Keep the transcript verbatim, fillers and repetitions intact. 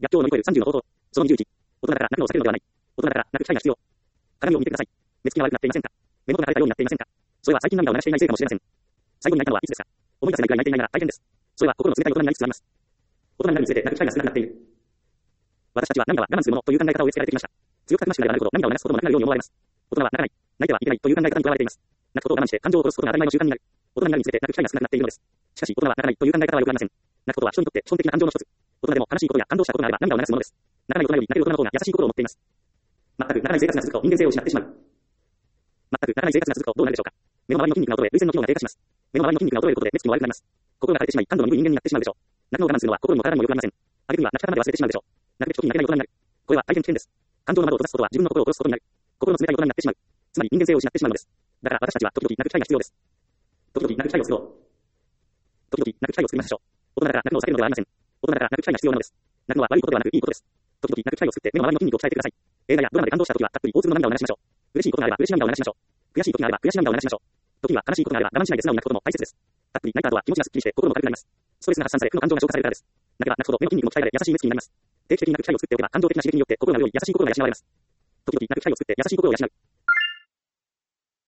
逆境を乗り越えるさんじゅうの方法。そのにじゅういち。大人だから泣くのを避けるのではない。大人だから泣く機会が必要。鏡を見てください。目つきが悪くなっていませんか？目元が腫れたようになっていませんか？それは最近涙を流していないせいかもしれません。最後に泣いたのはいつですか？思い出せないくらい泣いていないなら大変です。それは心の冷たい大人になりつつあります。大人になるにつれて泣く機会が少なくなっている。私たちは涙は我慢するものという考え方を植え付けられてきました。強くたくましくなればなるほど涙を流すこともなくなるように思われます。大人は泣かない。泣いてはいけないという考え方にとらわれています。泣くことを我慢して感情を殺すことが当たり前の習慣になる。大人になるにつれて泣く機会が少なくなっているのです。しかし大人は泣かないという考え方はよくありません。泣くことは人にとって基本的な感情の一つ。大人でも悲しいことや感動したことがあれば涙を流すものです。泣かない大人より泣ける大人の方が優しい心を持っています。全く泣かない生活が続くと人間性を失ってしまう。全く泣かない生活が続くとどうなるでしょうか。目の周りの筋肉が衰え、涙腺の機能が低下します。目の周りの筋肉が衰えることで目つきも悪くなります。心が枯れてしまい感度の鈍い人間になってしまうでしょう。泣くのを我慢するのは心にも体にも良くありません。あるには泣き方まで忘れてしまうでしょう。泣くべき時に泣けない大人になる。これは大変危険です。感情の窓を閉ざすことは自分の心を殺すことになる。心の冷たい大人になってしまう。つまり人間性を失ってしまうのです。だから私たちは時々泣く機会が必要です。時々泣く機会を作ろう。時々泣く機会を作りましょう。大人だから泣くのを避けるのではありません。大人だから泣く機会が必要なのです。泣くのは悪いことではなくいいことです。時々泣く機会を作って目の周りの筋肉を鍛えてください。映画やドラマで感動した時はたっぷり大粒の涙を流しましょう。嬉しいことがあれば嬉しい涙を流しましょう。悔しい時があれば悔しい涙を流しましょう。時には悲しいことがあれば我慢しないで素直に泣くことも大切です。たっぷり泣いた後は気持ちがすっきりして心も軽くなります。ストレスが発散され負の感情が消化されるからです。泣けば泣くほど目の筋肉も鍛えられ優しい目つきになります。定期的に泣く機会を作っておけば感情的な刺激によって心が潤い優しい心が養われます。時々泣く機会を作って優しい心を養う。